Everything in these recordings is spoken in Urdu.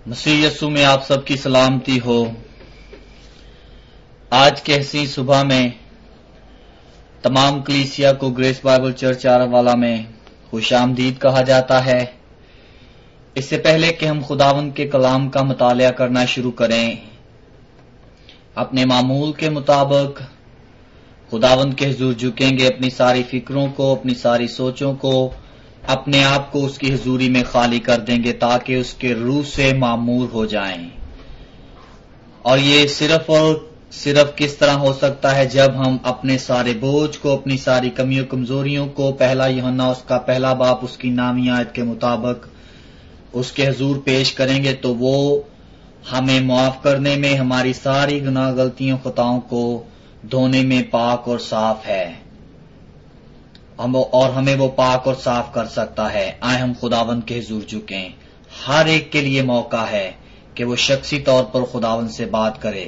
मसीह यस्सु में आप सबकी सलामती हो। आज के हसीन सुबह में तमाम कलीसिया को ग्रेस बाइबल चर्च आरावाला में खुशामदीद कहा जाता है। इससे पहले कि हम खुदावंद के कलाम का मुतालिया करना शुरू करें, अपने मामूल के मुताबिक खुदावंद के हुजूर झुकेंगे, अपनी सारी फिक्रों को, अपनी सारी सोचों को, अपने आप को उसकी हुजूरी में खाली कर देंगे ताकि उसके रूह से मामूर हो जाएं। और ये सिर्फ और सिर्फ किस तरह हो सकता है जब हम अपने सारे बोझ को, अपनी सारी कमियों कमजोरियों को पहला यूहन्ना उसका पहला बाब उसकी नामी आयत के मुताबिक उसके हुजूर पेश करेंगे, तो वो हमें माफ करने में, हमारी सारी गुनाह गलतियों खताओं को धोने में पाक और साफ है, और हमें वो पाक और साफ कर सकता है। आए हम खुदावंद के हुजूर झुकें। हर एक के लिए मौका है कि वो शख्सी तौर पर खुदावंद से बात करे।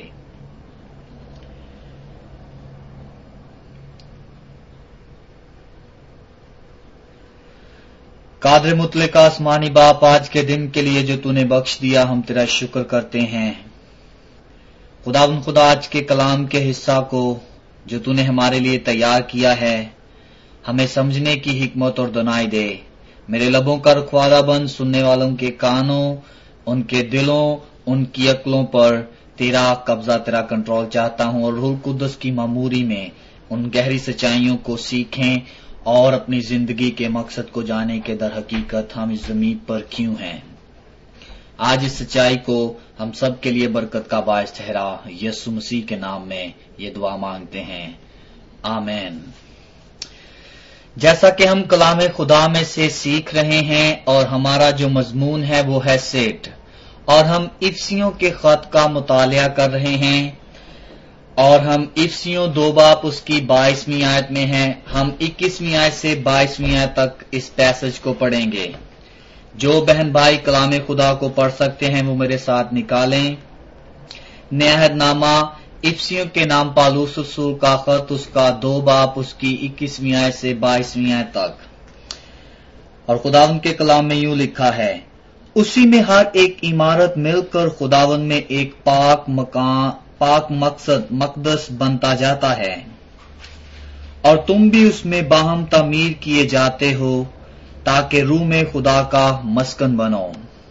कादर मुतलक आसमानी बाप, आज के दिन के लिए जो तूने बख्श दिया, हम तेरा शुक्र करते हैं। खुदावंद खुदा, आज के कलाम के हिस्सा को जो तूने हमारे लिए तैयार किया है, हमें समझने की हिकमत और दनाई दे। मेरे लबों का रखवाला बन, सुनने वालों के कानों, उनके दिलों, उनकी अक्लों पर तेरा कब्जा, तेरा कंट्रोल चाहता हूं, और रूह कुद्दस की मामूरी में उन गहरी सच्चाइयों को सीखें और अपनी जिंदगी के मकसद को जाने के दर हकीकत हम इस जमीन पर क्यों हैं। आज इस सच्चाई को हम सब के लिए बरकत का बायस ठहरा। यीशु मसीह के नाम में ये दुआ मांगते हैं, आमीन। जैसा कि हम कलाम खुदा में से सीख रहे हैं और हमारा जो मजमून है वो है सेठ, और हम इफ्सियों के खत का मुतालिया कर रहे हैं, और हम इफ्सियों 2 बाब उसकी 22वीं आयत में हैं। हम 21वीं आयत से 22वीं आयत तक इस पैसेज को पढ़ेंगे। जो बहन भाई कलाम खुदा को पढ़ सकते हैं वो मेरे साथ निकालें। नेहदनामा इफ्सियों के नाम पालूस रसूल का खत, उसका 2 बाब उसकी 21वीं आयत से 22वीं आयत तक। और खुदावंद के कलाम में यूं लिखा है, उसी में हर एक इमारत मिलकर खुदावंद में एक पाक मकदस बनता जाता है, और तुम भी उसमें बाहम तामीर किए जाते हो ताकि रूह में खुदा का मस्कन बनो।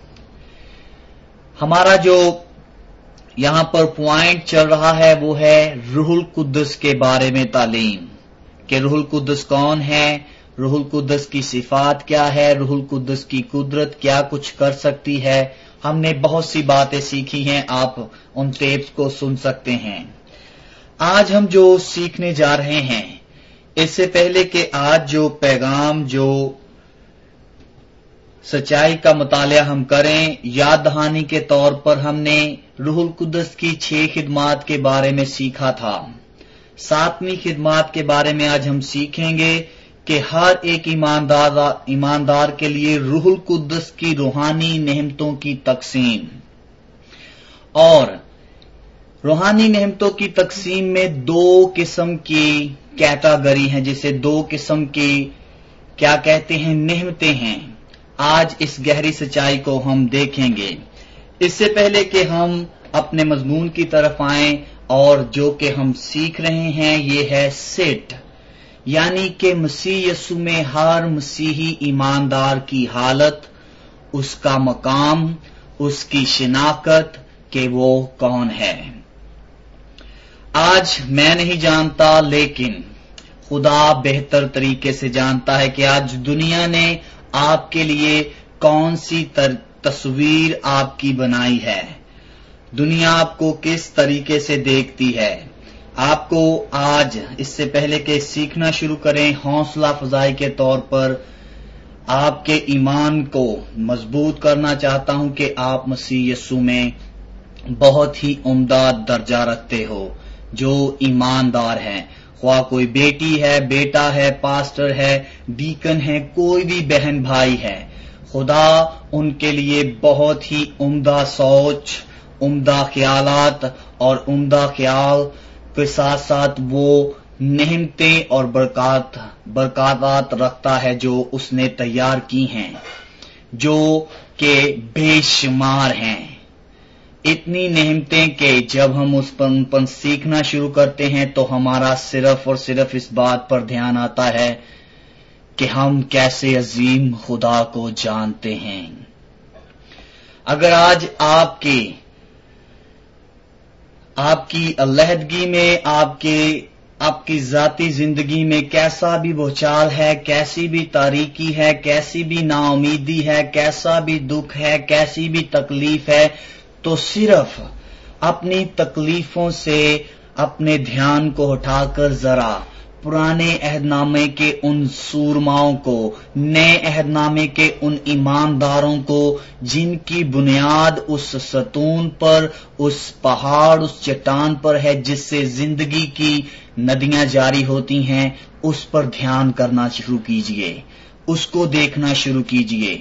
हमारा जो यहां पर पॉइंट चल रहा है वो है रूहुल कुद्दस के बारे में तालीम, कि रूहुल कुद्दस कौन है, रूहुल कुद्दस की सिफात क्या है, रूहुल कुद्दस की कुदरत क्या कुछ कर सकती है। हमने बहुत सी बातें सीखी हैं, आप उन टेप्स को सुन सकते हैं। आज हम जो सीखने जा रहे हैं, इससे पहले कि आज जो पैगाम, जो सच्चाई का मुतालिया हम करें, याद दहानी के तौर पर हमने रूहुल कुद्दस की 6 खिदमात के बारे में सीखा था। 7वीं खिदमात के बारे में आज हम सीखेंगे कि हर एक ईमानदार के लिए रूहुल कुद्दस की रूहानी नेमतों की तकसीम। और रूहानी नेमतों की तकसीम में 2 किस्म की कैटेगरी हैं, जिसे 2 किस्म की क्या कहते हैं, नेमतें हैं। आज इस गहरी सच्चाई को हम देखेंगे। इससे पहले कि हम अपने मजमून की तरफ आएं, और जो कि हम सीख रहे हैं ये है सिट, यानी कि मसीह यस्सु में हर मसीही ईमानदार की हालत, उसका मकाम, उसकी शिनाख्त कि वो कौन है। आज मैं नहीं जानता, लेकिन खुदा बेहतर तरीके से जानता है कि आज दुनिया ने आपके लिए कौन सी तस्वीर आपकी बनाई है, दुनिया आपको किस तरीके से देखती है। आपको आज, इससे पहले कि सीखना शुरू करें, हौसला अफजाई के तौर पर आपके ईमान को मजबूत करना चाहता हूं कि आप मसीह यस्सु में बहुत ही उम्दा दर्जा रखते हो, जो ईमानदार हैं। ख्वाह कोई बेटी है, बेटा है, पास्टर है, डीकन है, कोई भी बहन भाई है, खुदा उनके लिए बहुत ही उम्दा सोच, उम्दा ख्यालात और उम्दा ख्याल के साथ साथ वो नेमतें और बरकत रखता है जो उसने तैयार की हैं, जो कि बेशुमार हैं। اتنی نعمتیں کہ جب ہم اس پر سیکھنا شروع کرتے ہیں تو ہمارا صرف اور صرف اس بات پر دھیان آتا ہے کہ ہم کیسے عظیم خدا کو جانتے ہیں۔ اگر آج آپ کی علیحدگی میں آپ کی ذاتی زندگی میں کیسا بھی بھوچال ہے، کیسی بھی تاریکی ہے، کیسی بھی نا امیدی ہے، کیسا بھی دکھ ہے، کیسی بھی تکلیف ہے، تو صرف اپنی تکلیفوں سے اپنے دھیان کو ہٹا کر ذرا پرانے عہد نامے کے ان سورماؤں کو، نئے عہد نامے کے ان ایمانداروں کو جن کی بنیاد اس ستون پر، اس پہاڑ، اس چٹان پر ہے جس سے زندگی کی ندیاں جاری ہوتی ہیں، اس پر دھیان کرنا شروع کیجئے، اس کو دیکھنا شروع کیجئے۔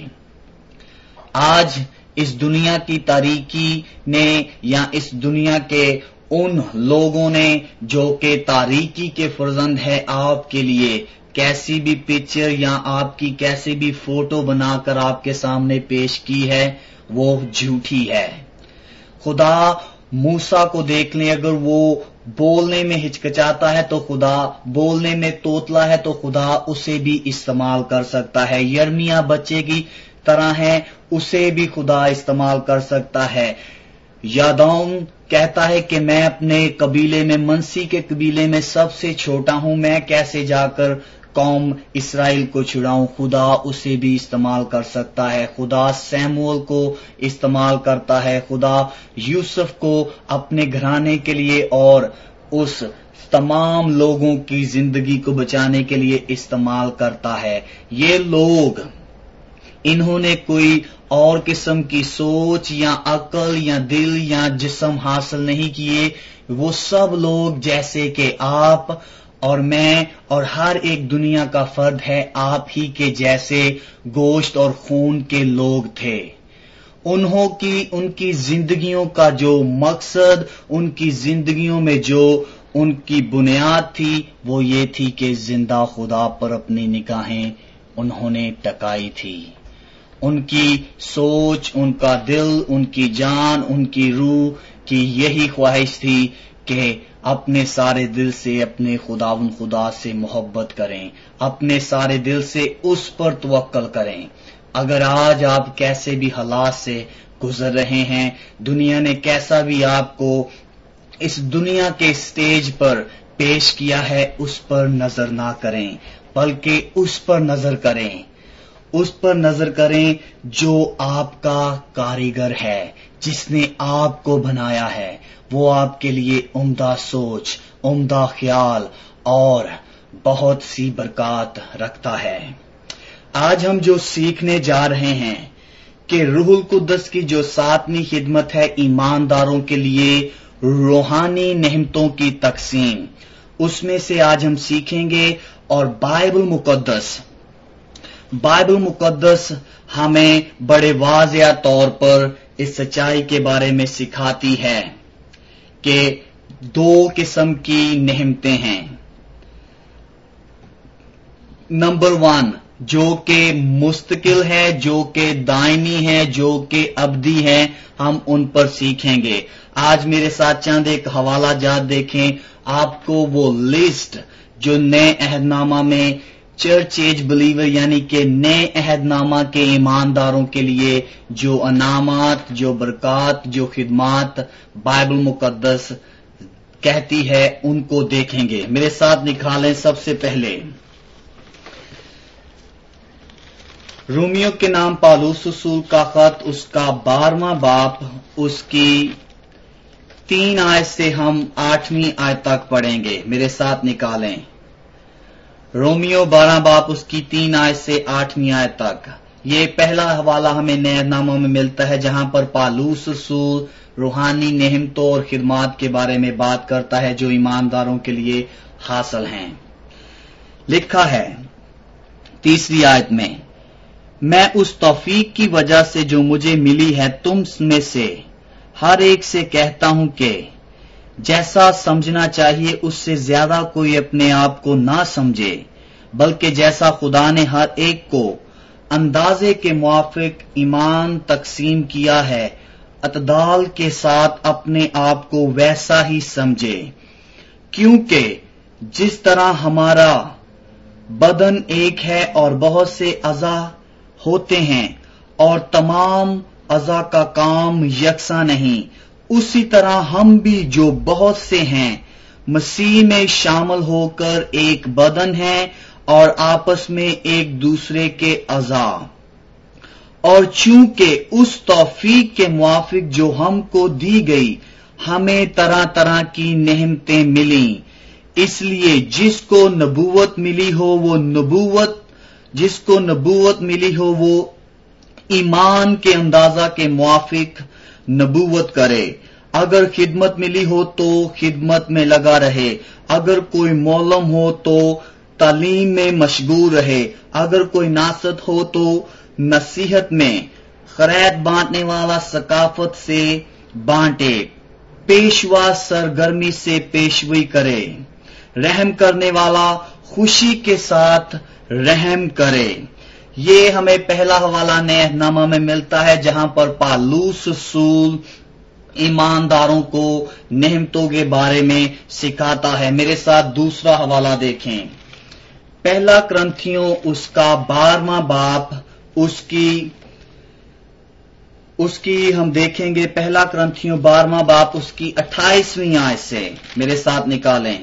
آج اس دنیا کی تاریکی نے یا اس دنیا کے ان لوگوں نے جو کہ تاریکی کے فرزند ہے آپ کے لیے کیسی بھی پکچر یا آپ کی کیسی بھی فوٹو بنا کر آپ کے سامنے پیش کی ہے، وہ جھوٹی ہے۔ خدا موسیٰ کو دیکھ لیں، اگر وہ بولنے میں ہچکچاتا ہے تو خدا، بولنے میں توتلا ہے تو خدا اسے بھی استعمال کر سکتا ہے۔ یرمیہ بچے کی طرح ہے، اسے بھی خدا استعمال کر سکتا ہے۔ یادون کہتا ہے کہ میں اپنے قبیلے میں، منسی کے قبیلے میں سب سے چھوٹا ہوں، میں کیسے جا کر قوم اسرائیل کو چھڑاؤں۔ خدا اسے بھی استعمال کر سکتا ہے۔ خدا سیموئیل کو استعمال کرتا ہے، خدا یوسف کو اپنے گھرانے کے لیے اور اس تمام لوگوں کی زندگی کو بچانے کے لیے استعمال کرتا ہے۔ یہ لوگ، انہوں نے کوئی اور قسم کی سوچ یا عقل یا دل یا جسم حاصل نہیں کیے، وہ سب لوگ جیسے کہ آپ اور میں اور ہر ایک دنیا کا فرد ہے، آپ ہی کے جیسے گوشت اور خون کے لوگ تھے۔ ان کی زندگیوں کا جو مقصد، ان کی زندگیوں میں جو ان کی بنیاد تھی، وہ یہ تھی کہ زندہ خدا پر اپنی نگاہیں انہوں نے ٹکائی تھی۔ ان کی سوچ، ان کا دل، ان کی جان، ان کی روح کی یہی خواہش تھی کہ اپنے سارے دل سے اپنے خدا سے محبت کریں، اپنے سارے دل سے اس پر توکل کریں۔ اگر آج آپ کیسے بھی حالات سے گزر رہے ہیں، دنیا نے کیسا بھی آپ کو اس دنیا کے سٹیج پر پیش کیا ہے، اس پر نظر نہ کریں، بلکہ اس پر نظر کریں، اس پر نظر کریں جو آپ کا کاریگر ہے، جس نے آپ کو بنایا ہے۔ وہ آپ کے لیے عمدہ سوچ، عمدہ خیال اور بہت سی برکات رکھتا ہے۔ آج ہم جو سیکھنے جا رہے ہیں کہ روح القدس کی جو 7ویں خدمت ہے ایمانداروں کے لیے روحانی نعمتوں کی تقسیم، اس میں سے آج ہم سیکھیں گے۔ اور بائبل مقدس ہمیں بڑے واضح طور پر اس سچائی کے بارے میں سکھاتی ہے کہ 2 قسم کی نعمتیں ہیں۔ نمبر 1 جو کہ مستقل ہے، جو کہ دائمی ہے، جو کہ ابدی ہے، ہم ان پر سیکھیں گے۔ آج میرے ساتھ چند ایک حوالہ جات دیکھیں، آپ کو وہ لسٹ جو نئے عہد نامہ میں چرچ ایج بلیور یعنی کہ نئے عہد نامہ کے ایمانداروں کے لیے جو انعامات، جو برکات، جو خدمات بائبل مقدس کہتی ہے، ان کو دیکھیں گے۔ میرے ساتھ نکالیں سب سے پہلے رومیو کے نام پالوس رسول کا خط، اس کا 12واں باب، اس کی 3 آیت سے ہم 8ویں آیت تک پڑھیں گے۔ میرے ساتھ نکالیں رومیو 12 باب، اس کی 3 آیت سے 8ویں آیت تک۔ یہ پہلا حوالہ ہمیں نئے ناموں میں ملتا ہے جہاں پر پالوس رسول روحانی نعمتوں اور خدمات کے بارے میں بات کرتا ہے جو ایمانداروں کے لیے حاصل ہیں۔ لکھا ہے 3 آیت میں اس توفیق کی وجہ سے جو مجھے ملی ہے تم میں سے ہر ایک سے کہتا ہوں کہ جیسا سمجھنا چاہیے اس سے زیادہ کوئی اپنے آپ کو نہ سمجھے، بلکہ جیسا خدا نے ہر ایک کو اندازے کے موافق ایمان تقسیم کیا ہے، اعتدال کے ساتھ اپنے آپ کو ویسا ہی سمجھے، کیونکہ جس طرح ہمارا بدن ایک ہے اور بہت سے اعضاء ہوتے ہیں اور تمام اعضاء کا کام یکساں نہیں، اسی طرح ہم بھی جو بہت سے ہیں مسیح میں شامل ہو کر ایک بدن ہیں اور آپس میں ایک دوسرے کے اعضاء، اور چونکہ اس توفیق کے موافق جو ہم کو دی گئی ہمیں طرح طرح کی نعمتیں ملیں، اس لیے جس کو نبوت ملی ہو وہ ایمان کے اندازہ کے موافق نبوت کرے، اگر خدمت ملی ہو تو خدمت میں لگا رہے، اگر کوئی معلم ہو تو تعلیم میں مشغول رہے، اگر کوئی ناصحت ہو تو نصیحت میں، خیرات بانٹنے والا ثقافت سے بانٹے، پیشوا سرگرمی سے پیشوی کرے، رحم کرنے والا خوشی کے ساتھ رحم کرے۔ یہ ہمیں پہلا حوالہ نئے نامہ میں ملتا ہے جہاں پر پالوس رسول ایمانداروں کو نعمتوں کے بارے میں سکھاتا ہے۔ میرے ساتھ دوسرا حوالہ دیکھیں، پہلا کرنتھیوں اس کا 12واں باب، اس کی ہم دیکھیں گے، پہلا کرنتھیوں 12واں باب اس کی 28ویں آیت سے میرے ساتھ نکالیں۔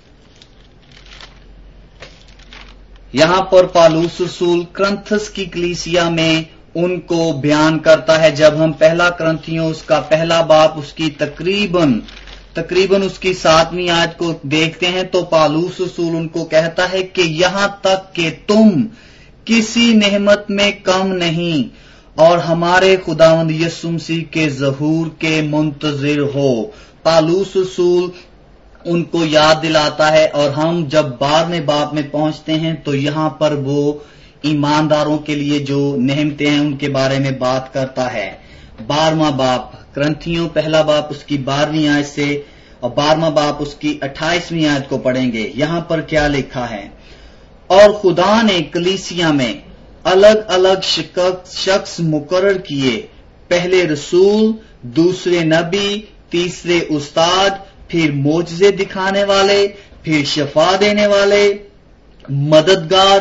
یہاں پر پالوس رسول کرنتھس کی کلیسیا میں ان کو بیان کرتا ہے۔ جب ہم پہلا کرنتھیوں اس کا پہلا باب اس کی تقریباً اس کی 7ویں آیت کو دیکھتے ہیں تو پالوس رسول ان کو کہتا ہے کہ یہاں تک کہ تم کسی نعمت میں کم نہیں اور ہمارے خداوند یسوع مسیح کے ظہور کے منتظر ہو۔ پالوس رسول ان کو یاد دلاتا ہے، اور ہم جب 12ویں باب میں پہنچتے ہیں تو یہاں پر وہ ایمانداروں کے لیے جو نعمتیں ہیں ان کے بارے میں بات کرتا ہے۔ 12واں باب کرنتھیوں پہلا باب اس کی 12ویں آیت سے اور 12واں باب اس کی 28ویں آیت کو پڑھیں گے۔ یہاں پر کیا لکھا ہے؟ اور خدا نے کلیسیا میں الگ الگ شخص مقرر کیے، پہلے رسول، دوسرے نبی، تیسرے استاد، پھر معجزے دکھانے والے، پھر شفا دینے والے، مددگار،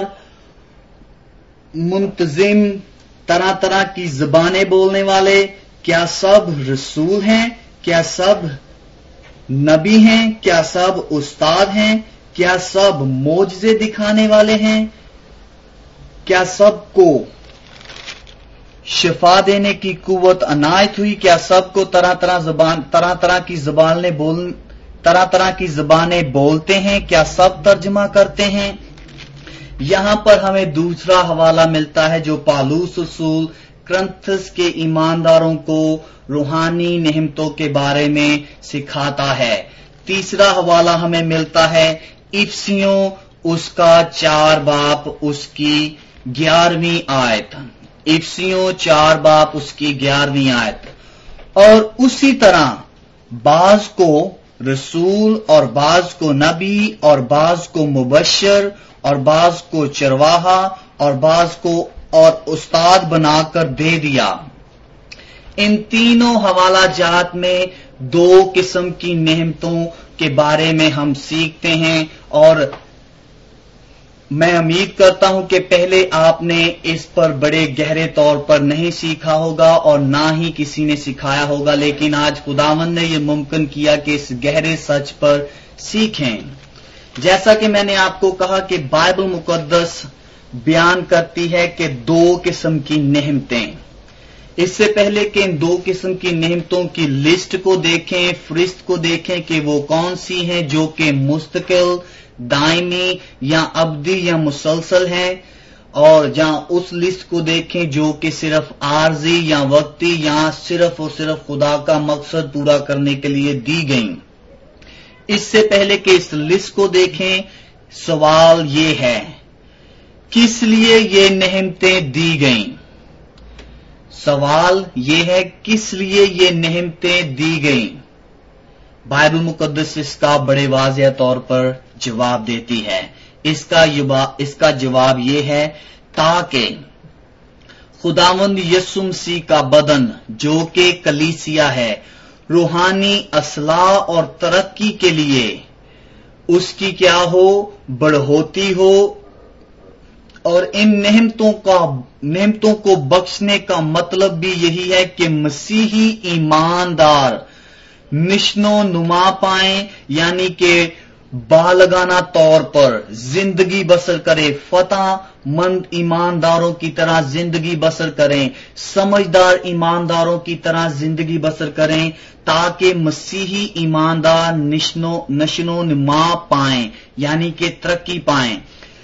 منتظم، طرح طرح کی زبانیں بولنے والے۔ کیا سب رسول ہیں؟ کیا سب نبی ہیں؟ کیا سب استاد ہیں؟ کیا سب معجزے دکھانے والے ہیں؟ کیا سب کو شفا دینے کی قوت عنایت ہوئی؟ کیا سب کو طرح طرح کی زبانیں بولتے ہیں؟ کیا سب ترجمہ کرتے ہیں؟ یہاں پر ہمیں دوسرا حوالہ ملتا ہے جو پالوس رسول کرنتھس کے ایمانداروں کو روحانی نعمتوں کے بارے میں سکھاتا ہے۔ تیسرا حوالہ ہمیں ملتا ہے افسیوں اس کا 4 باب اس کی 11ویں آیت، افسیوں 4 باب اس کی 11ویں آیت۔ اور اسی طرح بعض کو رسول اور بعض کو نبی اور بعض کو مبشر اور بعض کو چرواہا اور بعض کو اور استاد بنا کر دے دیا۔ ان تینوں حوالہ جات میں 2 قسم کی نعمتوں کے بارے میں ہم سیکھتے ہیں، اور میں امید کرتا ہوں کہ پہلے آپ نے اس پر بڑے گہرے طور پر نہیں سیکھا ہوگا اور نہ ہی کسی نے سکھایا ہوگا، لیکن آج خداوند نے یہ ممکن کیا کہ اس گہرے سچ پر سیکھیں۔ جیسا کہ میں نے آپ کو کہا کہ بائبل مقدس بیان کرتی ہے کہ 2 قسم کی نعمتیں۔ اس سے پہلے کہ ان 2 قسم کی نعمتوں کی لسٹ کو دیکھیں، فہرست کو دیکھیں کہ وہ کون سی ہیں جو کہ مستقل، دائمی یا ابدی یا مسلسل ہیں، اور جہاں اس لسٹ کو دیکھیں جو کہ صرف عارضی یا وقتی یا صرف اور صرف خدا کا مقصد پورا کرنے کے لیے دی گئیں۔ اس سے پہلے کہ اس لسٹ کو دیکھیں، سوال یہ ہے کس لیے یہ نعمتیں دی گئیں؟ سوال یہ ہے کس لیے یہ نعمتیں دی گئیں؟ بائبل مقدس اس کا بڑے واضح طور پر جواب دیتی ہے۔ اس کا جواب یہ ہے تاکہ खुदावंद यीशु मसीह का बदन जो कि कलीसिया है, रूहानी असलाह और तरक्की के लिए उसकी क्या हो, बढ़ोती हो। और इन नेमतों को बख्शने का मतलब भी यही है कि मसीही ईमानदार निश्नो नुमा पाएं, यानी कि बालगाना तौर पर जिंदगी बसर करे, फतहमंद ईमानदारों की तरह जिंदगी बसर करें, समझदार ईमानदारों की तरह जिंदगी बसर करें, ताकि मसीही ईमानदार नशनो नुमा पाएं, यानी कि तरक्की पाएं।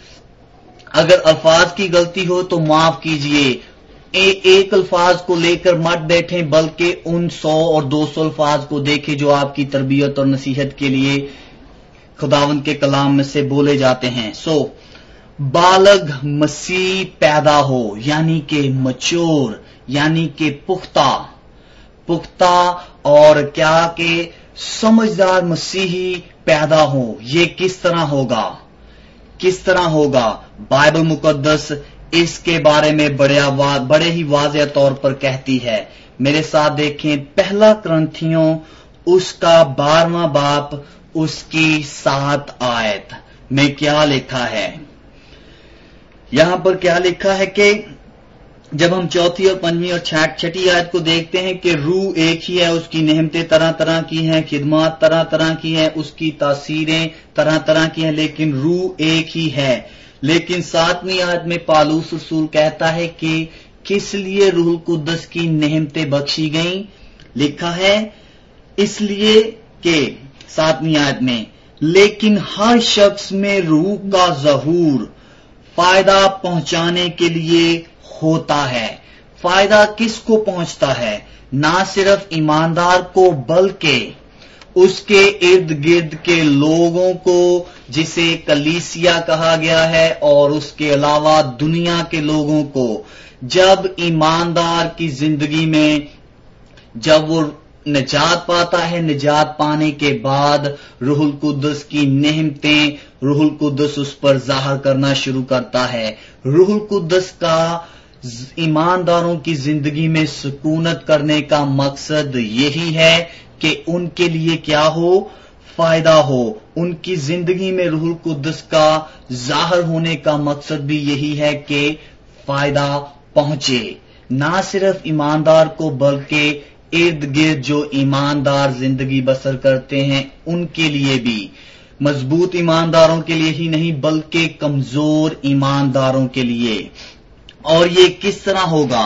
अगर अल्फाज की गलती हो तो माफ कीजिए, एक अल्फाज को लेकर मत बैठें, बल्कि उन 100 और 200 अल्फाज को देखें जो आपकी तरबियत और नसीहत के लिए खुदावंद के कलाम में से बोले जाते हैं। बालग मसीह पैदा हो, यानी कि मच्योर, यानी कि पुख्ता और क्या कि समझदार मसीही पैदा हो। ये किस तरह होगा? बाइबल मुकद्दस इसके बारे में बड़े ही वाज़ेह तौर पर कहती है। मेरे साथ देखें, पहला कुरिन्थियों उसका 12वां बाब उसकी 7 आयत में क्या लिखा है। यहां पर क्या लिखा है कि जब हम 4थी और 5वीं और 6ठी आयत को देखते हैं कि रूह एक ही है, उसकी नेमतें तरह तरह की हैं, खिदमत तरह तरह की हैं, उसकी तासीरें तरह तरह की हैं, लेकिन रूह एक ही है। लेकिन 7वीं आयत में पालूस रसूल कहता है कि किस लिए रूहुल कुद्दस की नेमतें बख्शी गईं। लिखा है इसलिए कि 7वीं आयत में, लेकिन हर शख्स में रूह का ज़हूर फायदा पहुंचाने के लिए होता है। फायदा किसको पहुंचता है? ना सिर्फ ईमानदार को, बल्कि उसके इर्द गिर्द के लोगों को, जिसे कलीसिया कहा गया है, और उसके अलावा दुनिया के लोगों को। जब ईमानदार की जिंदगी में जब वो निजात पाता है, निजात पाने के बाद रूहुल कुद्दस की नेमतें रूहुल कुद्दस उस पर जाहिर करना शुरू करता है। रूहुल कुद्दस का ईमानदारों की जिंदगी में सुकूनत करने का मकसद यही है कि उनके लिए क्या हो, फायदा हो। उनकी जिंदगी में रूहुल कुद्दस का जाहिर होने का मकसद भी यही है कि फायदा पहुंचे, ना सिर्फ ईमानदार को, बल्कि इर्द गिर्द जो ईमानदार जिंदगी बसर करते हैं उनके लिए भी। मजबूत ईमानदारों के लिए ही नहीं, बल्कि कमजोर ईमानदारों के लिए। और ये किस तरह होगा?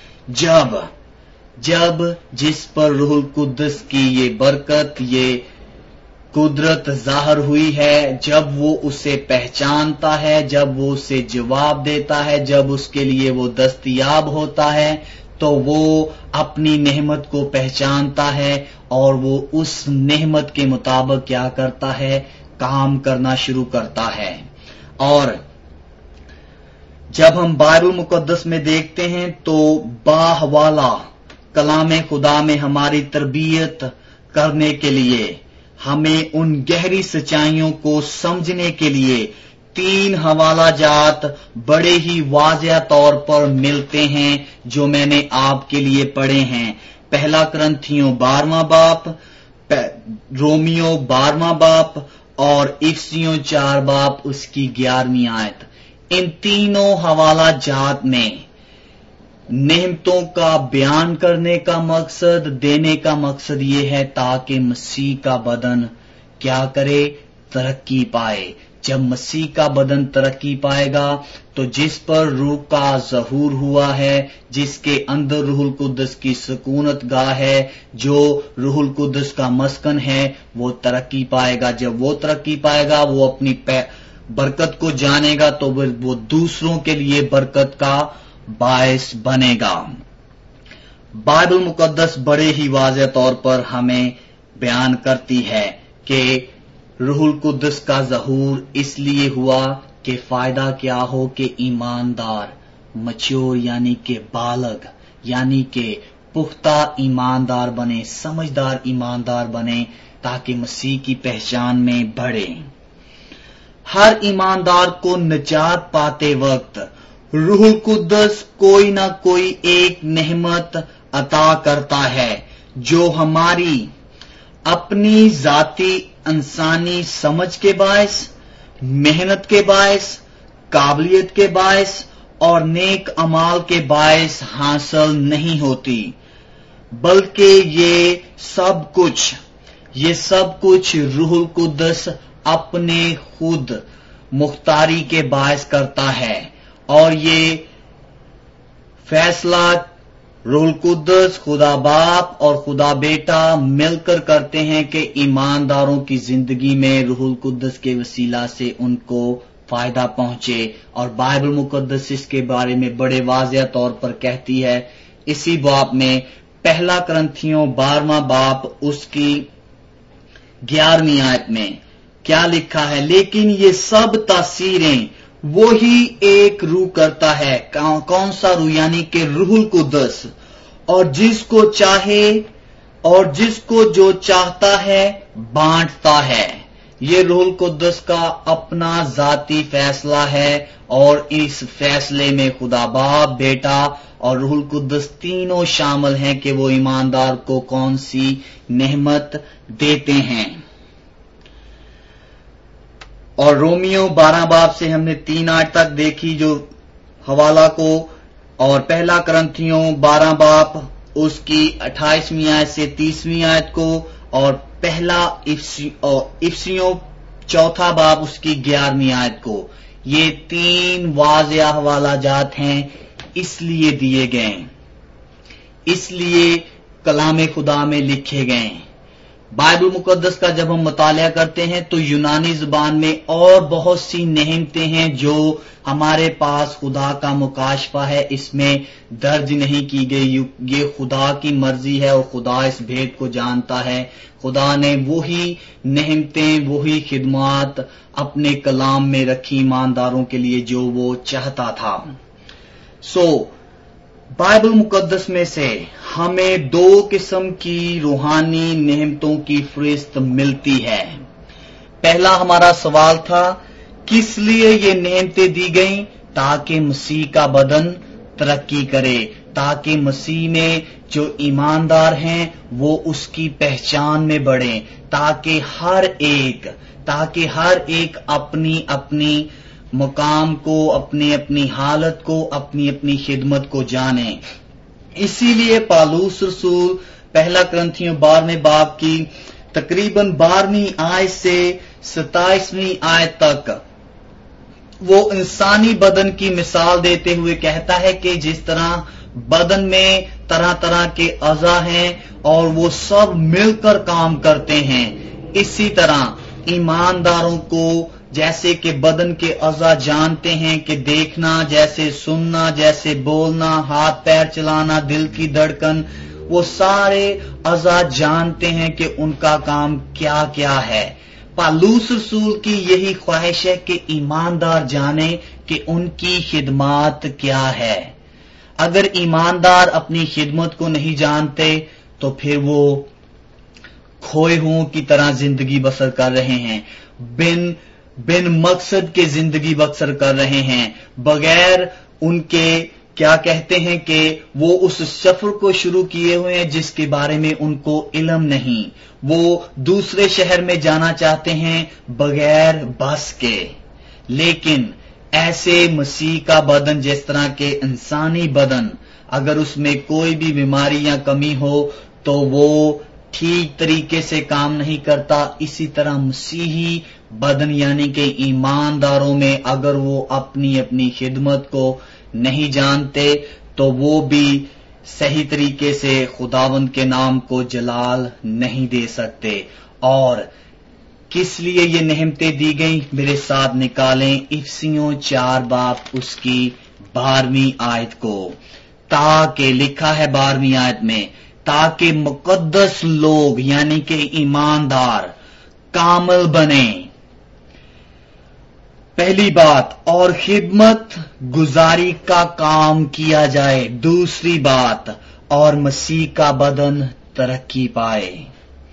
जब जिस पर रूहुल कुद्दस की ये बरकत, ये कुदरत जाहिर हुई है, जब वो उसे पहचानता है, जब वो उसे जवाब देता है, जब उसके लिए वो दस्तयाब होता है, तो वो अपनी नेमत को पहचानता है और वो उस नेमत के मुताबिक क्या करता है, काम करना शुरू करता है। और जब हम बाइबल मुकद्दस में देखते हैं तो बाहवाला कलाम खुदा में हमारी तरबियत करने के लिए, हमें उन गहरी सच्चाइयों को समझने के लिए 3 हवाला जात बड़े ही वाज़ेह तौर पर मिलते हैं जो मैंने आपके लिए पढ़े हैं। पहला कुरिन्थियों 12वां बाब, रोमियो 12वां बाब और इफिसियों 4 बाब उसकी 11वीं आयत। इन तीनों हवाला जात में नेमतों का बयान करने का मकसद, देने का मकसद ये है ताकि मसीह का बदन क्या करे, तरक्की पाए। जब मसीह का बदन तरक्की पाएगा तो जिस पर रूह का ज़हूर हुआ है, जिसके अंदर रूहुल कुद्दस की सुकूनत गाह है, जो रूहुल कुद्दस का मस्कन है, वो तरक्की पाएगा। जब वो तरक्की पाएगा, वो अपनी बरकत को जानेगा, तो वो दूसरों के लिए बरकत का बायस बनेगा। बाइबल मुकद्दस बड़े ही वाज़ेह तौर पर हमें बयान करती है कि रूहुल कुद्दस का ज़हूर इसलिए हुआ कि फायदा क्या हो, कि ईमानदार मच्योर यानी कि बालग यानी कि पुख्ता ईमानदार बने, समझदार ईमानदार बने, ताकि मसीह की पहचान में बढ़े। हर ईमानदार को निजात पाते वक्त रूहुल कुद्दस कोई ना कोई एक नेमत अता करता है जो हमारी अपनी जाती इंसानी समझ के बायस, मेहनत के बायस, काबिलियत के बायस और नेक अमाल के बायस हासिल नहीं होती, बल्कि ये सब कुछ रूहुल कुद्दस अपने खुद मुख्तारी के बायस करता है। और ये फैसला रूहुल कुद्दस, खुदा बाप और खुदा बेटा मिलकर करते हैं कि ईमानदारों की जिंदगी में रूहुल कुद्दस के वसीला से उनको फायदा पहुंचे। और बाइबल मुकद्दस इसके बारे में बड़े वाज़ेह तौर पर कहती है। इसी बाब में पहला करंथियों 12वां बाब उसकी 11वीं आयत में क्या लिखा है, लेकिन ये सब तासीरें वही एक रूह करता है। कौन सा रूह? यानी कि रूहुल कुद्दस। और जिसको चाहे और जिसको जो चाहता है बांटता है। ये रूहुल कुद्दस का अपना जाती फैसला है और इस फैसले में खुदा बाप, बेटा और रूहुल कुद्दस तीनों शामिल हैं कि वो ईमानदार को कौन सी नेमत देते हैं। और रोमियो 12 बाब से हमने 3 आयत तक देखी जो हवाला को, और पहला करंथियों 12 बाब उसकी 28वीं आयत से 30वीं आयत को, और पहला इफसियों 4 बाब उसकी 11वीं आयत को। ये 3 वाज़ेह हवाला जात हैं, इसलिए दिए गए, इसलिए कलाम खुदा में लिखे गए। बाइबल मुकद्दस का जब हम मुतालिया करते हैं तो यूनानी जुबान में और बहुत सी नेमतें हैं जो हमारे पास खुदा का मुकाशफा है, इसमें दर्ज नहीं की गई। ये खुदा की मर्जी है और खुदा इस भेद को जानता है। खुदा ने वही नेमतें, वही खिदमात अपने कलाम में रखी ईमानदारों के लिए जो वो चाहता था। बाइबल मुकद्दस में से हमें 2 किस्म की रूहानी नेमतों की फरिश्त मिलती है। पहला हमारा सवाल था, किस लिए ये नेमतें दी गईं? ताकि मसीह का बदन तरक्की करे, ताकि मसीह में जो ईमानदार हैं वो उसकी पहचान में बढ़े, ताकि हर एक अपनी अपनी मुकाम को, अपनी अपनी हालत को, अपनी अपनी खिदमत को जाने। इसीलिए पालूस रसूल पहला करंथियों 12वें बाब की तकरीबन 12वीं आयत से 27वीं आयत तक वो इंसानी बदन की मिसाल देते हुए कहता है कि जिस तरह बदन में तरह तरह के अज़ा हैं और वो सब मिलकर काम करते हैं, इसी तरह ईमानदारों को जैसे कि बदन के अज़ा जानते हैं कि देखना, जैसे सुनना, जैसे बोलना, हाथ पैर चलाना, दिल की धड़कन, वो सारे अज़ा जानते हैं कि उनका काम क्या क्या है। पालूस रसूल की यही ख्वाहिश है कि ईमानदार जाने कि उनकी खिदमत क्या है। अगर ईमानदार अपनी खिदमत को नहीं जानते तो फिर वो खोए हुओं की तरह जिंदगी बसर कर रहे हैं, बिन मकसद के जिंदगी बसर कर रहे हैं, बगैर उनके क्या कहते हैं कि वो उस सफर को शुरू किए हुए हैं जिसके बारे में उनको इल्म नहीं। वो दूसरे शहर में जाना चाहते हैं बगैर बस के। लेकिन ऐसे मसीह का बदन, जिस तरह के इंसानी बदन, अगर उसमें कोई भी बीमारी या कमी हो तो वो ठीक तरीके से काम नहीं करता। इसी तरह मसीही बदन यानी कि ईमानदारों में अगर वो अपनी अपनी खिदमत को नहीं जानते तो वो भी सही तरीके से खुदावंद के नाम को जलाल नहीं दे सकते। और किस लिए ये नेमतें दी गई, मेरे साथ निकालें इफिसियों 4 बाब उसकी 12वीं आयत को। ताकि लिखा है 12वीं आयत में, ताकि मुकद्दस लोग यानी कि ईमानदार कामिल बने, पहली बात, और खिदमत गुजारी का काम किया जाए, दूसरी बात, और मसीह का बदन तरक्की पाए।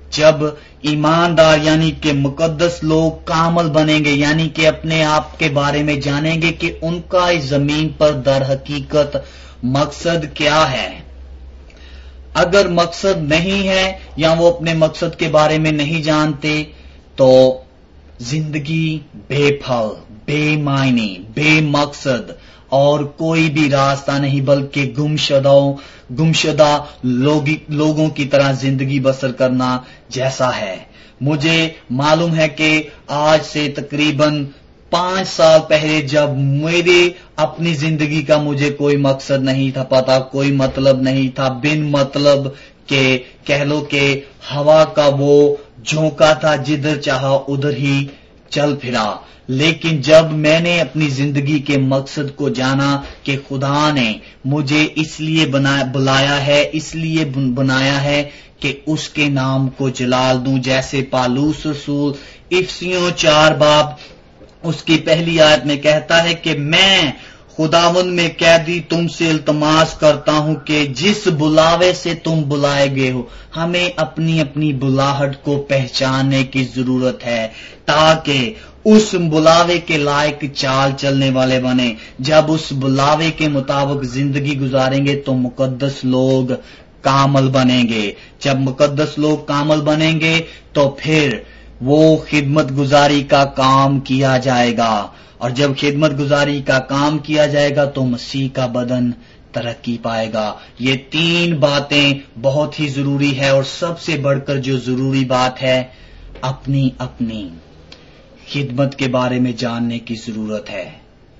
جب ایماندار یعنی کہ مقدس لوگ کامل بنیں گے، یعنی کہ اپنے آپ کے بارے میں جانیں گے کہ ان کا اس زمین پر در حقیقت مقصد کیا ہے۔ اگر مقصد نہیں ہے یا وہ اپنے مقصد کے بارے میں نہیں جانتے تو زندگی بے پھل، بے معنی، بے مقصد اور کوئی بھی راستہ نہیں، بلکہ گمشدہ لوگوں کی طرح زندگی بسر کرنا جیسا ہے۔ مجھے معلوم ہے کہ آج سے تقریباً 5 سال پہلے جب میرے اپنی زندگی کا مجھے کوئی مقصد نہیں تھا پتا، کوئی مطلب نہیں تھا، بن مطلب کہ کہہ لو کہ ہوا کا وہ جھونکا تھا، جدھر چاہا ادھر ہی چل پھرا۔ لیکن جب میں نے اپنی زندگی کے مقصد کو جانا کہ خدا نے مجھے اس لیے بلایا ہے، اس لیے بنایا ہے کہ اس کے نام کو جلال دوں، جیسے پالوس رسول افسیوں 4 باب اس کی پہلی آیت میں کہتا ہے کہ میں خداوند میں قیدی تم سے التماس کرتا ہوں کہ جس بلاوے سے تم بلائے گئے ہو، ہمیں اپنی اپنی بلاہٹ کو پہچاننے کی ضرورت ہے تاکہ اس بلاوے کے لائق چال چلنے والے بنے۔ جب اس بلاوے کے مطابق زندگی گزاریں گے تو مقدس لوگ کامل بنیں گے۔ جب مقدس لوگ کامل بنیں گے تو پھر وہ خدمت گزاری کا کام کیا جائے گا، اور جب خدمت گزاری کا کام کیا جائے گا تو مسیح کا بدن ترقی پائے گا۔ یہ 3 باتیں بہت ہی ضروری ہے، اور سب سے بڑھ کر جو ضروری بات ہے، اپنی خدمت کے بارے میں جاننے کی ضرورت ہے۔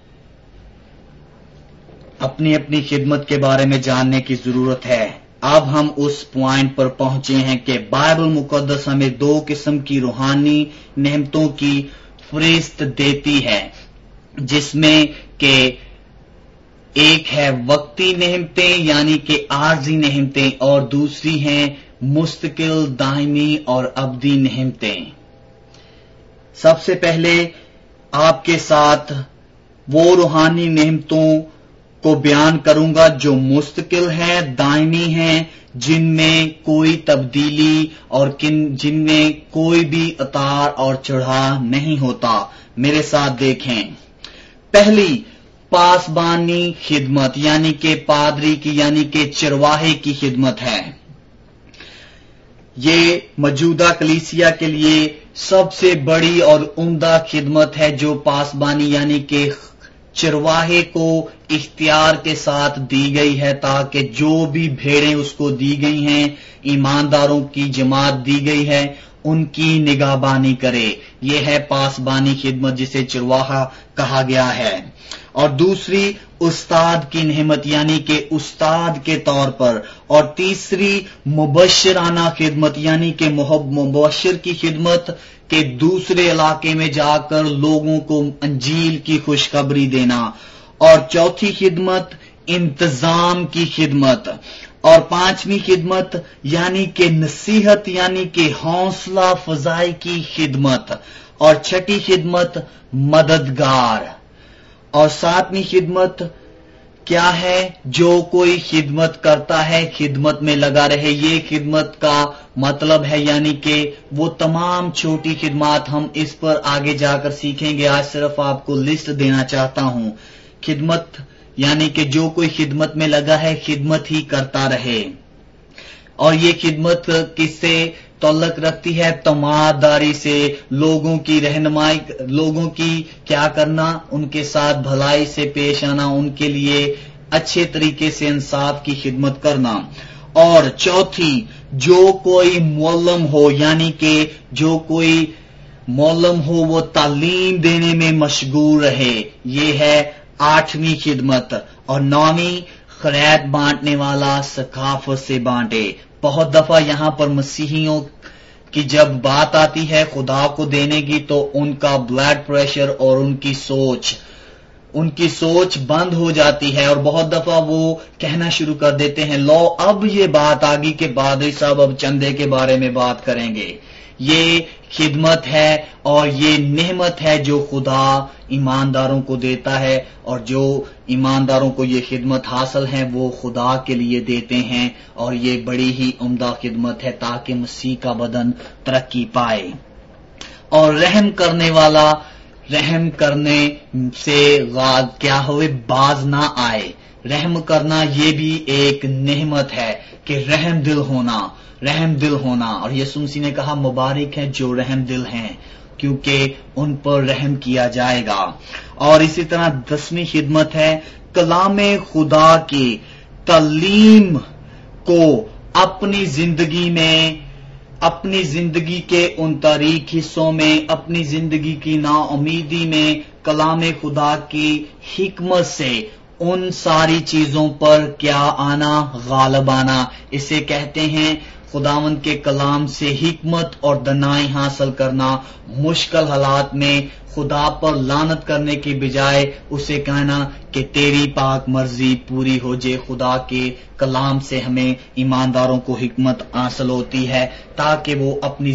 اپنی خدمت کے بارے میں جاننے کی ضرورت ہے۔ اب ہم اس پوائنٹ پر پہنچے ہیں کہ بائبل مقدس ہمیں 2 قسم کی روحانی نعمتوں کی فہرست دیتی ہے، جس میں کہ ایک ہے وقتی نعمتیں یعنی کہ عارضی نعمتیں، اور دوسری ہیں مستقل، دائمی اور ابدی نعمتیں۔ سب سے پہلے آپ کے ساتھ وہ روحانی نعمتوں کو بیان کروں گا جو مستقل ہیں، دائمی ہیں، جن میں کوئی تبدیلی اور جن میں کوئی بھی اتار اور چڑھا نہیں ہوتا۔ میرے ساتھ دیکھیں۔ پہلی پاسبانی خدمت یعنی کہ پادری کی یعنی کہ چرواہے کی خدمت ہے۔ یہ موجودہ کلیسیا کے لیے سب سے بڑی اور عمدہ خدمت ہے جو پاسبانی یعنی کہ چرواہے کو اختیار کے ساتھ دی گئی ہے، تاکہ جو بھی بھیڑیں اس کو دی گئی ہیں، ایمانداروں کی جماعت دی گئی ہے، ان کی نگہبانی کرے۔ یہ ہے پاسبانی خدمت جسے چرواہا کہا گیا ہے۔ اور دوسری استاد کی نعمت یعنی کہ استاد کے طور پر، اور تیسری مبشرانہ خدمت یعنی کہ مبشر کی خدمت کہ دوسرے علاقے میں جا کر لوگوں کو انجیل کی خوشخبری دینا، اور چوتھی خدمت انتظام کی خدمت، اور 5ویں خدمت یعنی کہ نصیحت یعنی کہ حوصلہ افزائی کی خدمت، اور 6ٹھی خدمت مددگار، اور 7ویں خدمت کیا ہے؟ جو کوئی خدمت کرتا ہے خدمت میں لگا رہے۔ یہ خدمت کا مطلب ہے یعنی کہ وہ تمام چھوٹی خدمات، ہم اس پر آگے جا کر سیکھیں گے، آج صرف آپ کو لسٹ دینا چاہتا ہوں۔ خدمت یعنی کہ جو کوئی خدمت میں لگا ہے خدمت ہی کرتا رہے۔ اور یہ خدمت کس سے تعلق رکھتی ہے؟ تماداری سے، لوگوں کی رہنمائی، لوگوں کی کیا کرنا، ان کے ساتھ بھلائی سے پیش آنا، ان کے لیے اچھے طریقے سے انصاف کی خدمت کرنا۔ اور چوتھی، جو کوئی معلم ہو یعنی کہ جو کوئی معلم ہو وہ تعلیم دینے میں مشغول رہے، یہ ہے 8ویں خدمت۔ اور 9ویں، خیرات بانٹنے والا ثقافت سے بانٹے۔ بہت دفعہ یہاں پر مسیحیوں کی جب بات آتی ہے خدا کو دینے کی تو ان کا بلڈ پریشر اور ان کی سوچ بند ہو جاتی ہے، اور بہت دفعہ وہ کہنا شروع کر دیتے ہیں لو اب یہ بات آگی کہ پادری صاحب اب چندے کے بارے میں بات کریں گے۔ یہ خدمت ہے اور یہ نعمت ہے جو خدا ایمانداروں کو دیتا ہے، اور جو ایمانداروں کو یہ خدمت حاصل ہے وہ خدا کے لیے دیتے ہیں، اور یہ بڑی ہی عمدہ خدمت ہے تاکہ مسیح کا بدن ترقی پائے۔ اور رحم کرنے والا رحم کرنے سے کیا ہوئے، باز نہ آئے۔ رحم کرنا یہ بھی ایک نعمت ہے کہ رحم دل ہونا، اور یسوع مسیح نے کہا مبارک ہیں جو رحم دل ہیں کیونکہ ان پر رحم کیا جائے گا۔ اور اسی طرح 10ویں خدمت ہے کلام خدا کی تعلیم کو اپنی زندگی کے ان تاریک حصوں میں، اپنی زندگی کی نا امیدی میں کلام خدا کی حکمت سے ان ساری چیزوں پر کیا آنا، غالب آنا۔ اسے کہتے ہیں خداوند کے کلام سے حکمت اور دانائی حاصل کرنا، مشکل حالات میں خدا پر لعنت کرنے کی بجائے اسے کہنا کہ تیری پاک مرضی پوری ہو جائے۔ خدا کے کلام سے ہمیں ایمانداروں کو حکمت حاصل ہوتی ہے تاکہ وہ اپنی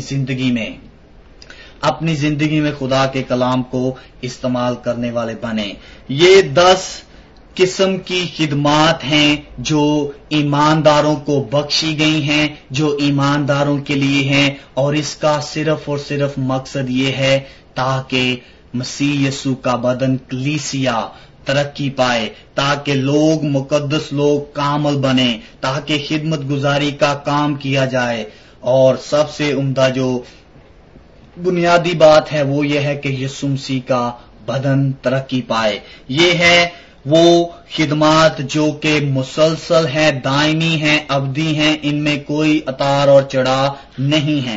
زندگی میں خدا کے کلام کو استعمال کرنے والے بنے۔ یہ 10 قسم کی خدمات ہیں جو ایمانداروں کو بخشی گئی ہیں، جو ایمانداروں کے لیے ہیں، اور اس کا صرف اور صرف مقصد یہ ہے تاکہ مسیح یسوع کا بدن کلیسیا ترقی پائے، تاکہ لوگ مقدس لوگ کامل بنے، تاکہ خدمت گزاری کا کام کیا جائے۔ اور سب سے عمدہ جو بنیادی بات ہے وہ یہ ہے کہ یسوع مسیح کا بدن ترقی پائے۔ یہ ہے وہ خدمات جو کہ مسلسل ہیں، دائمی ہیں، ابدی ہیں، ان میں کوئی اتار اور چڑھاؤ نہیں ہے۔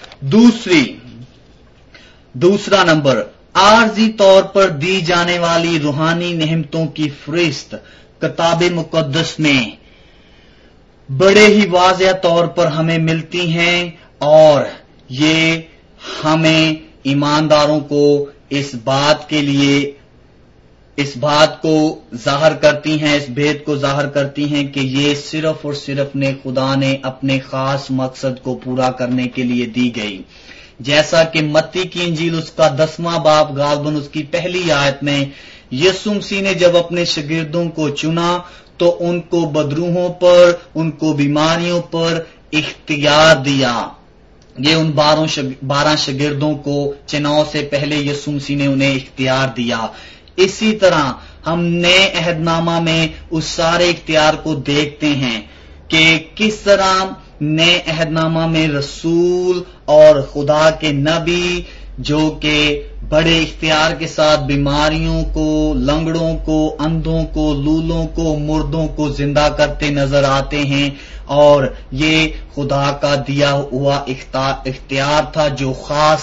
دوسرا نمبر، عارضی طور پر دی جانے والی روحانی نعمتوں کی فہرست کتاب مقدس میں بڑے ہی واضح طور پر ہمیں ملتی ہیں، اور یہ ہمیں ایمانداروں کو اس بات کو ظاہر کرتی ہیں، اس بھید کو ظاہر کرتی ہیں کہ یہ صرف اور صرف خدا نے اپنے خاص مقصد کو پورا کرنے کے لیے دی گئی۔ جیسا کہ متی کی انجیل اس کا 10واں باب غالباً اس کی پہلی آیت میں یسوع مسیح نے جب اپنے شاگردوں کو چنا تو ان کو بدروحوں پر، ان کو بیماریوں پر اختیار دیا۔ یہ ان 12 شاگردوں کو چناؤ سے پہلے یسوع مسیح نے انہیں اختیار دیا۔ اسی طرح ہم نئے عہد نامہ میں اس سارے اختیار کو دیکھتے ہیں کہ کس طرح نئے عہد نامہ میں رسول اور خدا کے نبی جو کہ بڑے اختیار کے ساتھ بیماریوں کو، لنگڑوں کو، اندھوں کو، لولوں کو، مردوں کو زندہ کرتے نظر آتے ہیں، اور یہ خدا کا دیا ہوا اختیار تھا جو خاص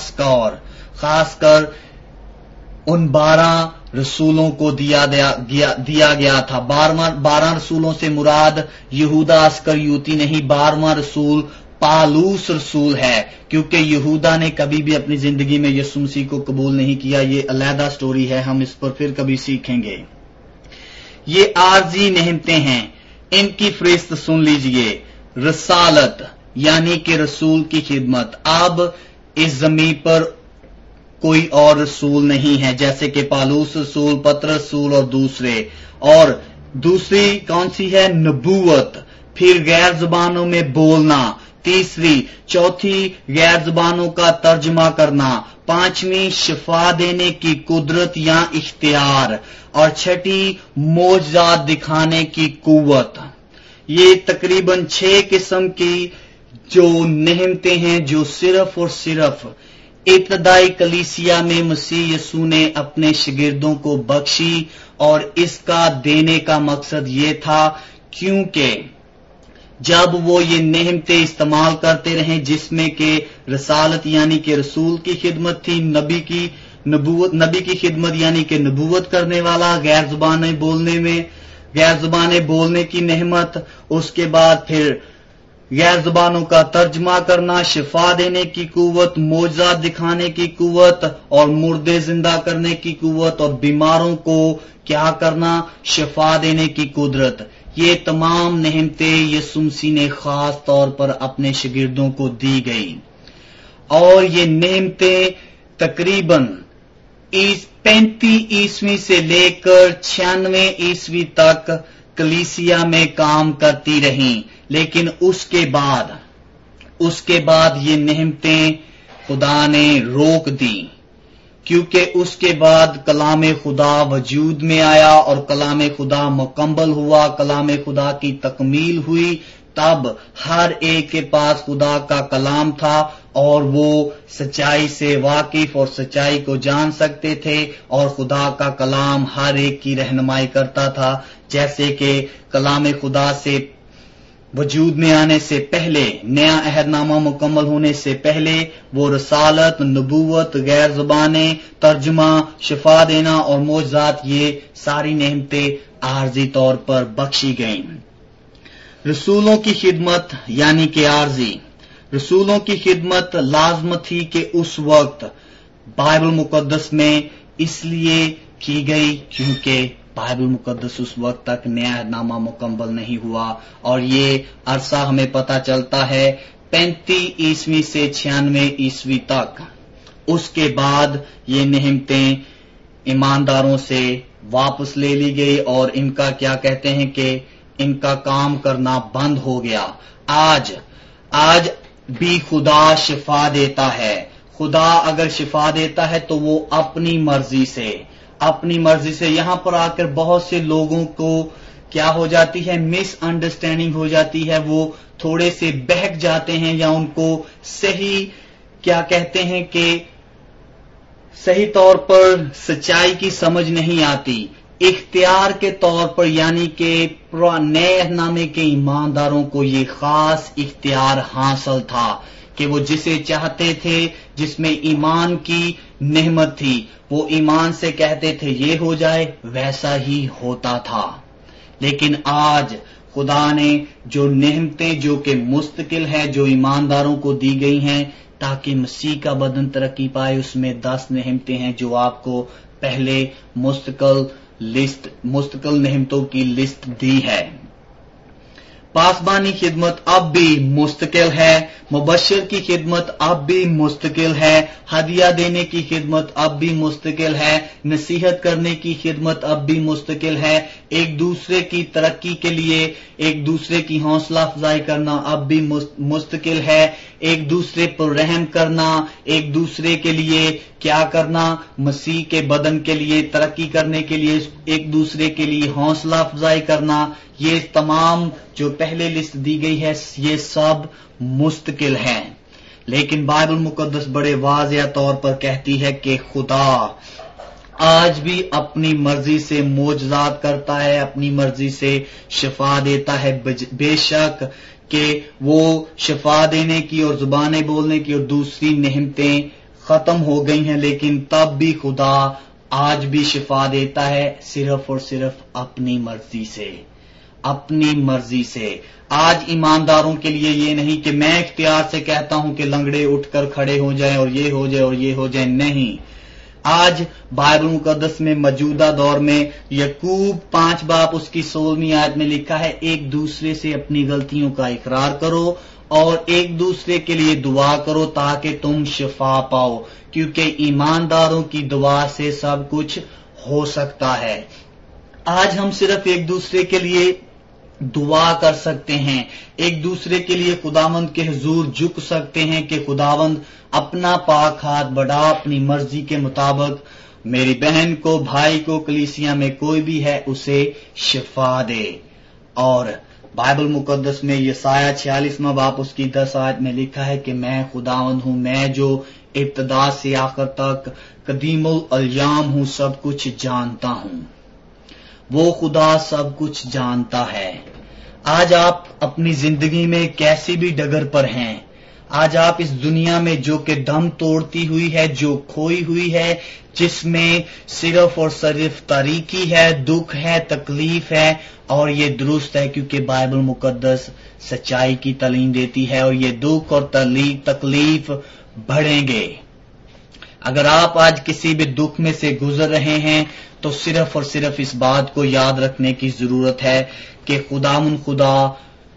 کر ان 12 رسولوں کو دیا گیا تھا۔ 12 رسولوں سے مراد یہودا اسکریوتی نہیں، 12واں رسول پالوس رسول ہے، کیونکہ یہودا نے کبھی بھی اپنی زندگی میں یسوع مسیح کو قبول نہیں کیا۔ یہ علیحدہ سٹوری ہے، ہم اس پر پھر کبھی سیکھیں گے۔ یہ عارضی نعمتیں ہیں، ان کی فہرست سن لیجئے۔ رسالت یعنی کہ رسول کی خدمت۔ اب اس زمین پر کوئی اور رسول نہیں ہے، جیسے کہ پالوس رسول، پترس رسول اور دوسرے۔ اور دوسری کون سی ہے؟ نبوت، پھر غیر زبانوں میں بولنا، تیسری، چوتھی غیر زبانوں کا ترجمہ کرنا، پانچویں شفا دینے کی قدرت یا اختیار، اور چھٹی معجزات دکھانے کی قوت۔ یہ تقریباً 6 قسم کی جو نعمتیں ہیں جو صرف اور صرف ابتدائی کلیسیا میں مسیح یسوع نے اپنے شاگردوں کو بخشی، اور اس کا دینے کا مقصد یہ تھا کیونکہ جب وہ یہ نعمتیں استعمال کرتے رہیں جس میں کہ رسالت یعنی کہ رسول کی خدمت تھی، نبی کی خدمت یعنی کہ نبوت کرنے والا، غیر زبانیں بولنے کی نعمت، اس کے بعد پھر غیر زبانوں کا ترجمہ کرنا، شفا دینے کی قوت، معجزات دکھانے کی قوت، اور مردے زندہ کرنے کی قوت، اور بیماروں کو کیا کرنا؟ شفا دینے کی قدرت۔ یہ تمام نعمتیں یسوع مسیح نے خاص طور پر اپنے شاگردوں کو دی گئی۔ اور یہ نعمتیں تقریباً 35 عیسوی سے لے کر 96 عیسوی تک کلیسیا میں کام کرتی رہیں، لیکن اس کے بعد یہ نعمتیں خدا نے روک دیں، کیونکہ اس کے بعد کلام خدا وجود میں آیا اور کلام خدا مکمل ہوا، کلام خدا کی تکمیل ہوئی۔ تب ہر ایک کے پاس خدا کا کلام تھا اور وہ سچائی سے واقف اور سچائی کو جان سکتے تھے، اور خدا کا کلام ہر ایک کی رہنمائی کرتا تھا، جیسے کہ کلام خدا سے وجود میں آنے سے پہلے، نیا عہد نامہ مکمل ہونے سے پہلے، وہ رسالت، نبوت، غیر زبانیں، ترجمہ، شفا دینا اور معجزات، یہ ساری نعمتیں عارضی طور پر بخشی گئیں۔ رسولوں کی خدمت یعنی کہ عارضی، رسولوں کی خدمت لازم تھی کہ اس وقت بائبل مقدس میں اس لیے کی گئی کیونکہ بائبل مقدس اس وقت تک نیا عہد نامہ مکمل نہیں ہوا، اور یہ عرصہ ہمیں پتہ چلتا ہے 35 عیسوی سے 96 عیسوی تک۔ اس کے بعد یہ نعمتیں ایمانداروں سے واپس لے لی گئی اور ان کا کیا کہتے ہیں کہ ان کا کام کرنا بند ہو گیا۔ آج بھی خدا شفا دیتا ہے۔ خدا اگر شفا دیتا ہے تو وہ اپنی مرضی سے یہاں پر آ کر بہت سے لوگوں کو کیا ہو جاتی ہے، مس انڈرسٹینڈنگ ہو جاتی ہے، وہ تھوڑے سے بہک جاتے ہیں یا ان کو صحیح کیا کہتے ہیں کہ صحیح طور پر سچائی کی سمجھ نہیں آتی۔ اختیار کے طور پر یعنی کہ نئے عہد نامے کے ایمانداروں کو یہ خاص اختیار حاصل تھا کہ وہ جسے چاہتے تھے، جس میں ایمان کی نعمت تھی، وہ ایمان سے کہتے تھے یہ ہو جائے، ویسا ہی ہوتا تھا۔ لیکن آج خدا نے جو نعمتیں جو کہ مستقل ہے، جو ایمانداروں کو دی گئی ہیں تاکہ مسیح کا بدن ترقی پائے، اس میں 10 نعمتیں ہیں جو آپ کو پہلے مستقل نعمتوں کی لسٹ دی ہے۔ پاسبانی خدمت اب بھی مستقل ہے، مبشر کی خدمت اب بھی مستقل ہے، ہدیہ دینے کی خدمت اب بھی مستقل ہے، نصیحت کرنے کی خدمت اب بھی مستقل ہے، ایک دوسرے کی ترقی کے لیے ایک دوسرے کی حوصلہ افزائی کرنا اب بھی مستقل ہے، ایک دوسرے پر رحم کرنا، ایک دوسرے کے لیے کیا کرنا، مسیح کے بدن کے لیے ترقی کرنے کے لیے ایک دوسرے کے لیے حوصلہ افزائی کرنا، یہ تمام جو پہلے لسٹ دی گئی ہے یہ سب مستقل ہیں۔ لیکن بائبل مقدس بڑے واضح طور پر کہتی ہے کہ خدا آج بھی اپنی مرضی سے معجزات کرتا ہے، اپنی مرضی سے شفا دیتا ہے، بے شک کہ وہ شفا دینے کی اور زبانیں بولنے کی اور دوسری نعمتیں ختم ہو گئی ہیں، لیکن تب بھی خدا آج بھی شفا دیتا ہے، صرف اور صرف اپنی مرضی سے۔ آج ایمانداروں کے لیے یہ نہیں کہ میں اختیار سے کہتا ہوں کہ لنگڑے اٹھ کر کھڑے ہو جائیں اور یہ ہو جائے اور یہ ہو جائے، نہیں۔ آج بائبل مقدس میں موجودہ دور میں یعقوب 5 باب اس کی 16ویں آیت میں لکھا ہے، ایک دوسرے سے اپنی غلطیوں کا اقرار کرو اور ایک دوسرے کے لیے دعا کرو تاکہ تم شفا پاؤ، کیونکہ ایمانداروں کی دعا سے سب کچھ ہو سکتا ہے۔ آج ہم صرف ایک دوسرے کے لیے دعا کر سکتے ہیں، ایک دوسرے کے لیے خداوند کے حضور جھک سکتے ہیں کہ خداوند اپنا پاک ہاتھ بڑھا، اپنی مرضی کے مطابق میری بہن کو، بھائی کو، کلیسیا میں کوئی بھی ہے اسے شفا دے۔ اور بائبل مقدس میں یسایہ 46واں باب اس کی 10 آیت میں لکھا ہے کہ میں خداوند ہوں، میں جو ابتدا سے آخر تک قدیم الایام ہوں، سب کچھ جانتا ہوں۔ وہ خدا سب کچھ جانتا ہے۔ آج آپ اپنی زندگی میں کیسی بھی ڈگر پر ہیں، آج آپ اس دنیا میں جو کہ دم توڑتی ہوئی ہے، جو کھوئی ہوئی ہے، جس میں صرف اور صرف تاریکی ہے، دکھ ہے، تکلیف ہے، اور یہ درست ہے کیونکہ بائبل مقدس سچائی کی تعلیم دیتی ہے، اور یہ دکھ اور تکلیف بڑھیں گے۔ اگر آپ آج کسی بھی دکھ میں سے گزر رہے ہیں تو صرف اور صرف اس بات کو یاد رکھنے کی ضرورت ہے کہ خدا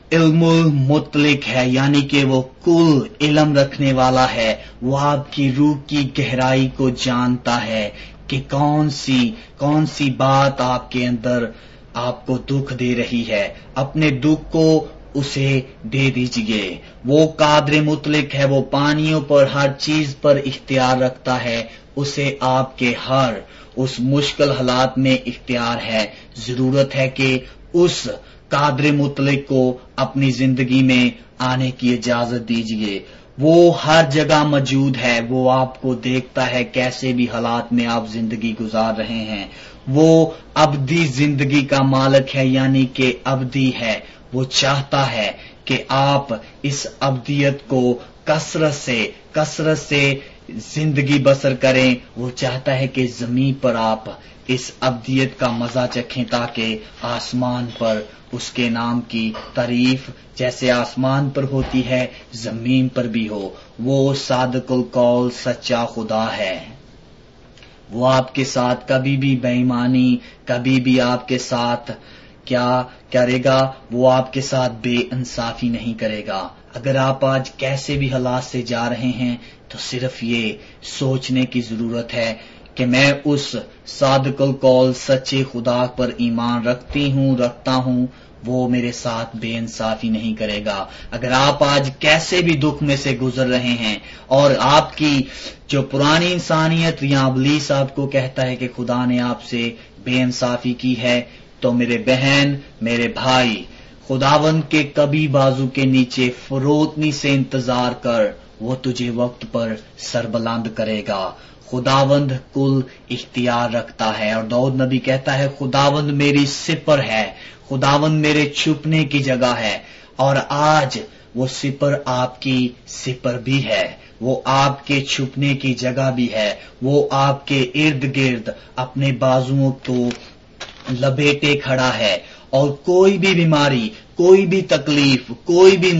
इल्मुल मुतलिक है, यानी कि वो कुल इल्म रखने वाला है। वो आपकी रूह की गहराई को जानता है कि कौन सी बात आपके अंदर आपको दुख दे रही है। अपने दुख को उसे दे दीजिए। वो कादिर मुतलिक है, वो पानियों पर हर चीज पर इख्तियार रखता है। उसे आपके हर उस मुश्किल हालात में इख्तियार है। जरूरत है कि उस कादिर मुतलिक को अपनी जिंदगी में आने की इजाजत दीजिए। वो हर जगह मौजूद है। वो आपको देखता है कैसे भी हालात में आप जिंदगी गुजार रहे हैं। वो अब्दी जिंदगी का मालिक है, यानी कि अब्दी है। वो चाहता है कि आप इस अब्दियत को कसरत से जिंदगी बसर करें। वो चाहता है कि जमीन पर आप इस अब्दियत का मजा चखें, ताकि आसमान पर उसके नाम की तारीफ जैसे आसमान पर होती है जमीन पर भी हो। वो सादिकुल कौल सच्चा खुदा है। वो आपके साथ कभी भी बेईमानी, कभी भी आपके साथ क्या करेगा, वो आपके साथ बेइंसाफी नहीं करेगा। अगर आप आज कैसे भी हालात से जा रहे हैं तो सिर्फ ये सोचने की जरूरत है कि मैं उस सादिकुल कौल सच्चे खुदा पर ईमान रखता हूं, वो मेरे साथ बेइंसाफी नहीं करेगा। अगर आप आज कैसे भी दुख में से गुजर रहे हैं और आपकी जो पुरानी इंसानियत या इब्लीस आपको कहता है कि खुदा ने आपसे बेइंसाफी की है, तो मेरे बहन, मेरे भाई, खुदावंद के कभी बाजू के नीचे फरोतनी से इंतजार कर, वो तुझे वक्त पर सरबलंद करेगा। खुदावंद कुल इख्तियार रखता है। और दाऊद नबी कहता है, खुदावंद मेरी सिपर है, खुदावंद मेरे छुपने की जगह है। और आज वो सिपर आपकी सिपर भी है, वो आपके छुपने की जगह भी है। वो आपके इर्द गिर्द अपने बाजुओं को लपेटे खड़ा है। और कोई भी बीमारी, कोई भी तकलीफ, कोई भी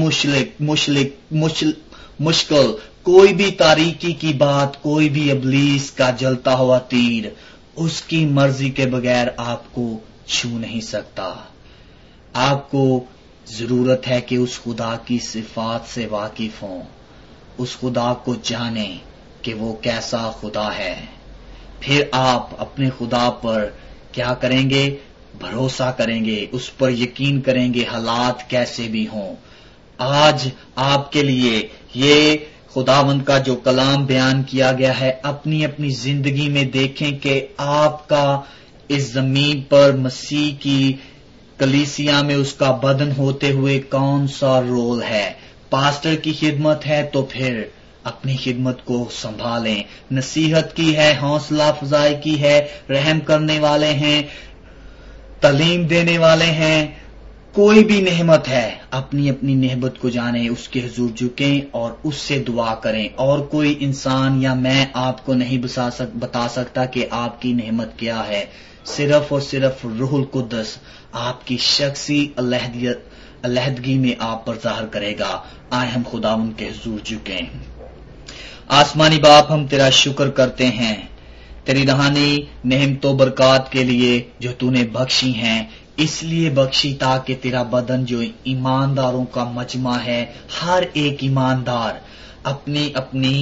मुश्किल, कोई भी तारीकी की बात, कोई भी इब्लीस का जलता हुआ तीर उसकी मर्जी के बगैर आपको छू नहीं सकता। आपको जरूरत है कि उस खुदा की सिफात से वाकिफ हों, उस खुदा को जाने कि वो कैसा खुदा है। फिर आप अपने खुदा पर क्या करेंगे? भरोसा करेंगे, उस पर यकीन करेंगे, हालात कैसे भी हों। आज आपके लिए ये खुदावंद का जो कलाम बयान किया गया है, अपनी अपनी जिंदगी में देखें कि आपका इस जमीन पर मसीह की कलीसिया में उसका बदन होते हुए कौन सा रोल है। पास्टर की खिदमत है तो फिर अपनी खिदमत को संभालें। नसीहत की है, हौसला अफजाई की है, रहम करने वाले हैं, तालीम देने वाले हैं, कोई भी नेमत है, अपनी अपनी नेमत को जाने, उसके हुजूर झुकें और उससे दुआ करें। और कोई इंसान या मैं आपको नहीं बता सकता कि आपकी नेमत क्या है। सिर्फ और सिर्फ रूहुल कुद्दस आपकी शख्सी अलहदगी में आप पर ज़ाहिर करेगा। आए हम खुदा उनके हुजूर झुकें। आसमानी बाप, हम तेरा शुक्र करते हैं तेरी दहानी नेमतों बरकत के लिए जो तूने बख्शी हैं। इसलिए बख्शी ताकि तेरा बदन जो ईमानदारों का मजमा है, हर एक ईमानदार अपनी अपनी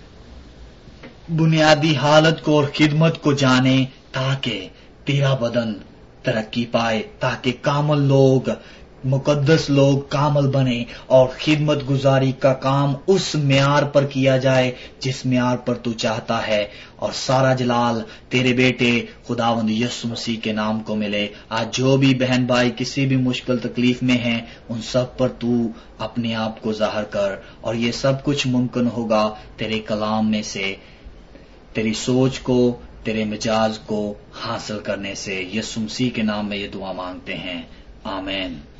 बुनियादी हालत को और खिदमत को जाने, ताकि तेरा बदन तरक्की पाए, ताकि कामल लोग, मुकद्दस लोग कामल बने और खिदमत गुजारी का काम उस म्यार पर किया जाए जिस म्यार पर तू चाहता है। और सारा जलाल तेरे बेटे खुदावंद यीशु मसीह के नाम को मिले। आज जो भी बहन भाई किसी भी मुश्किल तकलीफ में हैं, उन सब पर तू अपने आप को जाहिर कर। और ये सब कुछ मुमकिन होगा तेरे कलाम में से, तेरी सोच को, तेरे मिजाज को हासिल करने से। यीशु मसीह के नाम में ये दुआ मांगते हैं, आमीन।